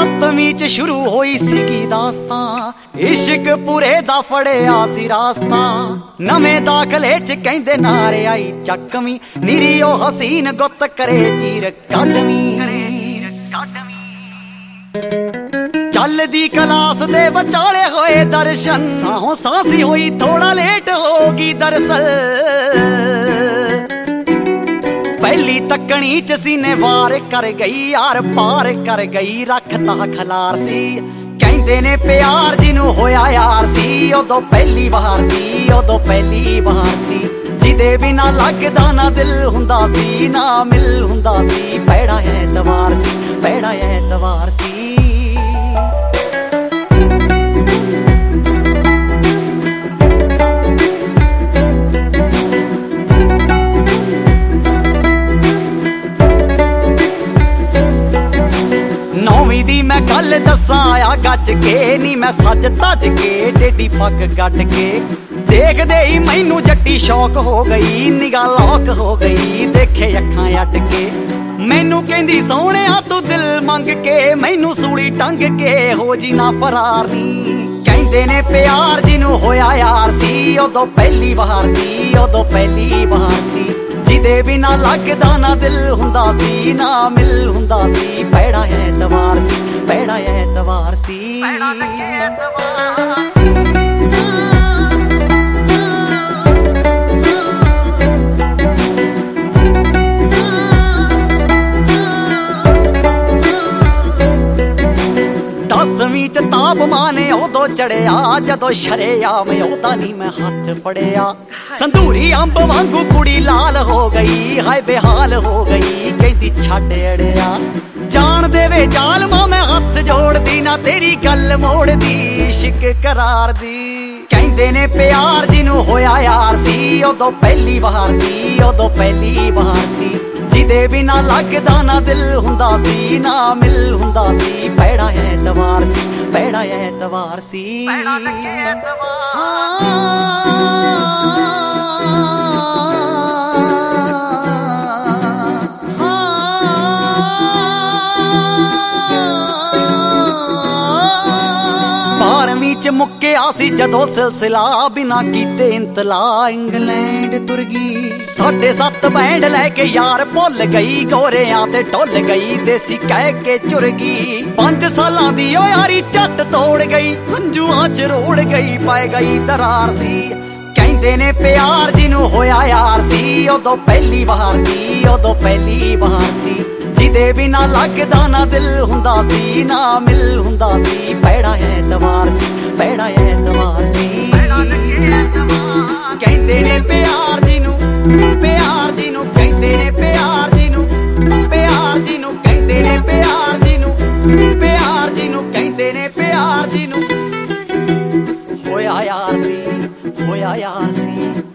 7ਵੀਂ ਚ ਸ਼ੁਰੂ ਹੋਈ ਸੀਗੀ ਦਾਸਤਾਂ, ਇਸ਼ਕ ਪੂਰੇ ਦਾ ਫੜਿਆ ਸੀ ਰਾਸਤਾ। ਨਵੇਂ ਦਾਖਲੇ ਚ ਕਹਿੰਦੇ ਨਾਰੇ ਆਈ ਚੱਕਵੀਂ, ਨੀਰੀ ਉਹ ਹਸੀਨ ਗੁੱਤ ਕਰੇ ਚੀਰ ਕੱਢਵੀਂ। ਚੱਲਦੀ ਕਲਾਸ ਦੇ ਵਿਚਾਲੇ ਹੋਏ ਦਰਸ਼ਨ, ਸਾਹੋਂ ਸਾਂਸੀ ਹੋਈ ਥੋੜਾ ਲੇਟ ਹੋ ਗਈ ਦਰਸਲ। ਪਹਿਲੀ ਤੱਕਣੀ ਚ ਸੀਨੇ ਵਾਰ ਕਰ ਗਈ, ਯਾਰ ਪਾਰ ਕਰ ਗਈ, ਰੱਖਤਾ ਖਲਾਰ ਸੀ। ਕਹਿੰਦੇ ਨੇ ਪਿਆਰ ਜਿਹਨੂੰ ਹੋਇਆ ਯਾਰ ਸੀ, ਉਦੋਂ ਪਹਿਲੀ ਵਾਰ ਸੀ, ਉਦੋਂ ਪਹਿਲੀ ਵਾਰ ਸੀ। ਜਿਹਦੇ ਬਿਨਾ ਲੱਗਦਾ ਨਾ ਦਿਲ ਹੁੰਦਾ ਸੀ, ਨਾ ਮਿਲ ਹੁੰਦਾ ਸੀ। ਪੈੜਾ ਐਤਵਾਰ ਸੀ, ਪੈੜਾ ਐਤਵਾਰ ਸੀ। ਨੌਵੀਂ ਦੀ ਮੈਂ ਗੱਲ ਦੱਸਾਂ ਆ ਗੱਜ ਕੇ, ਨੀ ਮੈਂ ਸੱਜ ਤੱਜ ਕੇ ਟੇਢੀ ਪੱਗ ਕੱਢ ਕੇ। ਦੇਖਦੇ ਹੀ ਮੈਨੂੰ ਜੱਟੀ ਸ਼ੌਕ ਹੋ ਗਈ, ਨਿਗਾਹ ਲੋਕ ਹੋ ਗਈ, ਦੇਖੇ ਅੱਖਾਂ ਅੱਡ ਕੇ। ਮੈਨੂੰ ਕਹਿੰਦੀ ਸੋਹਣਿਆ ਤੂੰ ਦਿਲ ਮੰਗ ਕੇ, ਮੈਨੂੰ ਸੂਲੀ ਟੰਗ ਕੇ ਹੋ ਜੀ ਨਾ ਫਰਾਰ ਨੀ। ਕਹਿੰਦੇ ਨੇ ਪਿਆਰ ਜਿਹਨੂੰ ਹੋਇਆ ਯਾਰ ਸੀ, ਉਦੋਂ ਪਹਿਲੀ ਵਾਰ ਸੀ, ਉਦੋਂ ਪਹਿਲੀ ਵਾਰ ਸੀ। ਜਿਹਦੇ ਬਿਨਾ ਲੱਗਦਾ ਨਾ ਦਿਲ ਹੁੰਦਾ ਸੀ, ਨਾ ਮਿਲ ਹੁੰਦਾ ਸੀ। ਪੈੜਾ ਐਤਵਾਰ ਸੀ, ਪੈੜਾ ਐਤਵਾਰ ਸੀ। ਦਸਵੀਂ ਚ ਤਾਪਮਾਨ ਉਦੋਂ ਚੜਿਆ, ਜਦੋਂ ਸ਼ਰੇਆਮ ਉਹਦਾ ਨੀ ਮੈਂ ਹੱਥ ਫੜਿਆ। ਸੰਧੂਰੀ ਅੰਬ ਵਾਂਗੂ ਕੁੜੀ ਲਾਲ ਹੋ ਗਈ, ਹਾਏ ਬੇਹਾਲ ਹੋ ਗਈ, ਕਹਿੰਦੀ ਛੱਡ ਅੜਿਆ। ਜਾਣ ਦੇਵੇ ਜ਼ਾਲਮਾ ਮੈਂ ਹੱਥ ਜੋੜਦੀ, ਨਾ ਤੇਰੀ ਗੱਲ ਮੋੜਦੀ, ਇਸ਼ਕ ਕਰਾਰ ਦੀ। ਕਹਿੰਦੇ ਨੇ ਪਿਆਰ ਜਿਹਨੂੰ ਹੋਇਆ ਯਾਰ ਸੀ, ਉਦੋਂ ਪਹਿਲੀ ਵਾਰ ਸੀ, ਉਦੋਂ ਪਹਿਲੀ ਵਾਰ ਸੀ। ਜਿਹਦੇ ਬਿਨਾ ਲੱਗਦਾ ਨਾ ਦਿਲ ਹੁੰਦਾ ਸੀ, ਨਾ ਮਿਲ ਹੁੰਦਾ ਸੀ। ਪੈੜਾ ਐਤਵਾਰ ਸੀ, ਪੈੜਾ ਐਤਵਾਰ ਸੀ। ਬਾਰਵੀਂ ਚ ਮੁੱਕਿਆ ਸੀ ਜਦੋਂ ਸਿਲਸਿਲਾ, ਬਿਨਾ ਕੀਤੇ ਇੰਤਲਾ ਇੰਗਲੈਂਡ ਤੁਰ ਗਈ। 7.5 ਬੈਂਡ ਲੈ ਕੇ ਯਾਰ ਭੁੱਲ ਗਈ, ਗੋਰਿਆਂ ਤੇ ਢੁੱਲ ਗਈ, ਦੇਸੀ ਕਹਿ ਕੇ ਚੁਰ ਗਈ। 5 ਸਾਲਾਂ ਦੀ ਓ ਯਾਰੀ ਝੱਟ ਤੋੜ ਗਈ, ਹੰਝੂਆਂ ਚ ਰੋੜ ਗਈ, ਪੈ ਗਈ ਦਰਾਰ ਸੀ। ਕਹਿੰਦੇ ਨੇ ਪਿਆਰ ਜਿਹਨੂੰ ਹੋਇਆ ਯਾਰ ਸੀ, ਉਦੋਂ ਪਹਿਲੀ ਵਾਰ ਸੀ, ਉਦੋਂ ਪਹਿਲੀ ਵਾਰ ਸੀ। ਜਿਹਦੇ ਬਿਨਾ ਲੱਗਦਾ ਨਾ ਦਿਲ ਹੁੰਦਾ ਸੀ, ਨਾ ਮਿਲ ਹੁੰਦਾ ਸੀ। ਪੈੜਾ ਐਤਵਾਰ ਸੀ, ਪੈੜਾ ਐਤਵਾਰ ਸੀ। ਕਹਿੰਦੇ ਨੇ ਪਿਆਰ ਜਿਹਨੂੰ, ਪਿਆਰ ਜਿਹਨੂੰ ਕਹਿੰਦੇ ਨੇ, ਪਿਆਰ ਜਿਹਨੂੰ, ਪਿਆਰ ਜਿਹਨੂੰ ਕਹਿੰਦੇ ਨੇ, ਪਿਆਰ ਜਿਹਨੂੰ, ਪਿਆਰ ਜਿਹਨੂੰ ਕਹਿੰਦੇ ਨੇ, ਪਿਆਰ ਜਿਹਨੂੰ ਹੋਇਆ ਯਾਰ ਸੀ, ਹੋਇਆ ਯਾਰ ਸੀ।